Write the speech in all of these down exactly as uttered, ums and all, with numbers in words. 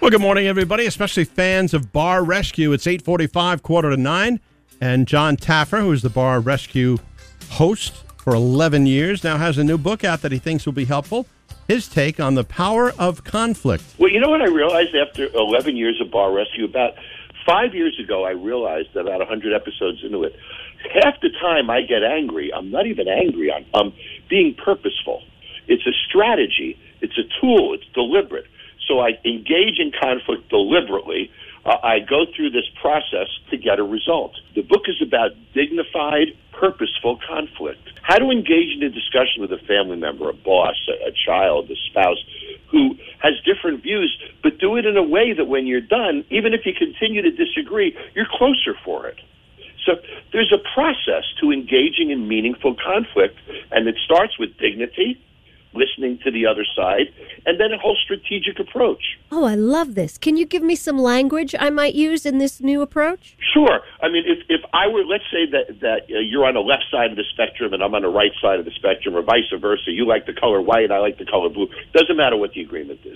Well, good morning, everybody, especially fans of Bar Rescue. It's eight forty-five, quarter to nine, and John Taffer, who is the Bar Rescue host for eleven years, now has a new book out that he thinks will be helpful. His take on the power of conflict. Well, you know what I realized after eleven years of Bar Rescue? About five years ago, I realized that about one hundred episodes into it, half the time I get angry. I'm not even angry. I'm, I'm being purposeful. It's a strategy. It's a tool. It's deliberate. So I engage in conflict deliberately. Uh, I go through this process to get a result. The book is about dignified, purposeful conflict. How to engage in a discussion with a family member, a boss, a, a child, a spouse, who has different views, but do it in a way that when you're done, even if you continue to disagree, you're closer for it. So there's a process to engaging in meaningful conflict, and it starts with dignity, listening to the other side, and then a whole strategic approach. Oh, I love this. Can you give me some language I might use in this new approach? Sure. I mean, if, if I were, let's say that, that uh, you're on the left side of the spectrum and I'm on the right side of the spectrum, or vice versa. You like the color white, I like the color blue. Doesn't matter what the agreement is.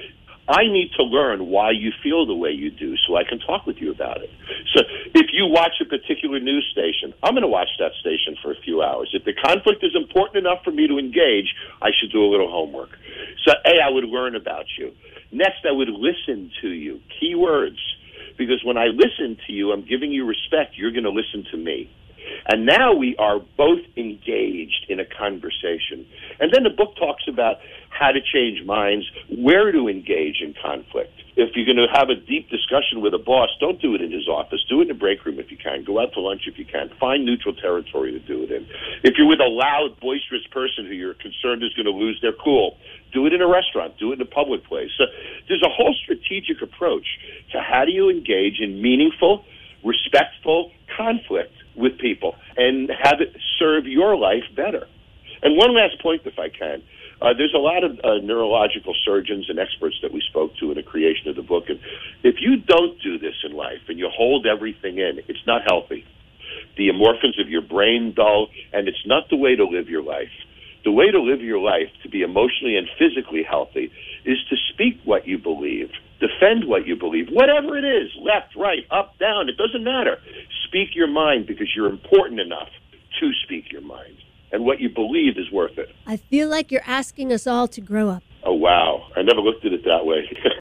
I need to learn why you feel the way you do so I can talk with you about it. So if you watch a particular news station, I'm going to watch that station for a few hours. If the conflict is important enough for me to engage, I should do a little homework. So, A, I would learn about you. Next, I would listen to you. Key words. Because when I listen to you, I'm giving you respect. You're going to listen to me. And now we are both engaged in a conversation. And then the book talks about how to change minds, where to engage in conflict. If you're going to have a deep discussion with a boss, don't do it in his office. Do it in the break room if you can. Go out to lunch if you can. Find neutral territory to do it in. If you're with a loud, boisterous person who you're concerned is going to lose their cool, do it in a restaurant. Do it in a public place. So there's a whole strategic approach to how do you engage in meaningful, respectful conflict with people and have it serve your life better. And one last point, if I can. Uh, there's a lot of uh, neurological surgeons and experts that we spoke to in the creation of the book. And if you don't do this in life and you hold everything in, it's not healthy. The endorphins of your brain dull, and it's not the way to live your life. The way to live your life, to be emotionally and physically healthy, is to speak what you believe, defend what you believe, whatever it is, left, right, up, down, it doesn't matter. Speak your mind because you're important enough to speak your mind. And what you believe is worth it. I feel like you're asking us all to grow up. Oh, wow. I never looked at it that way.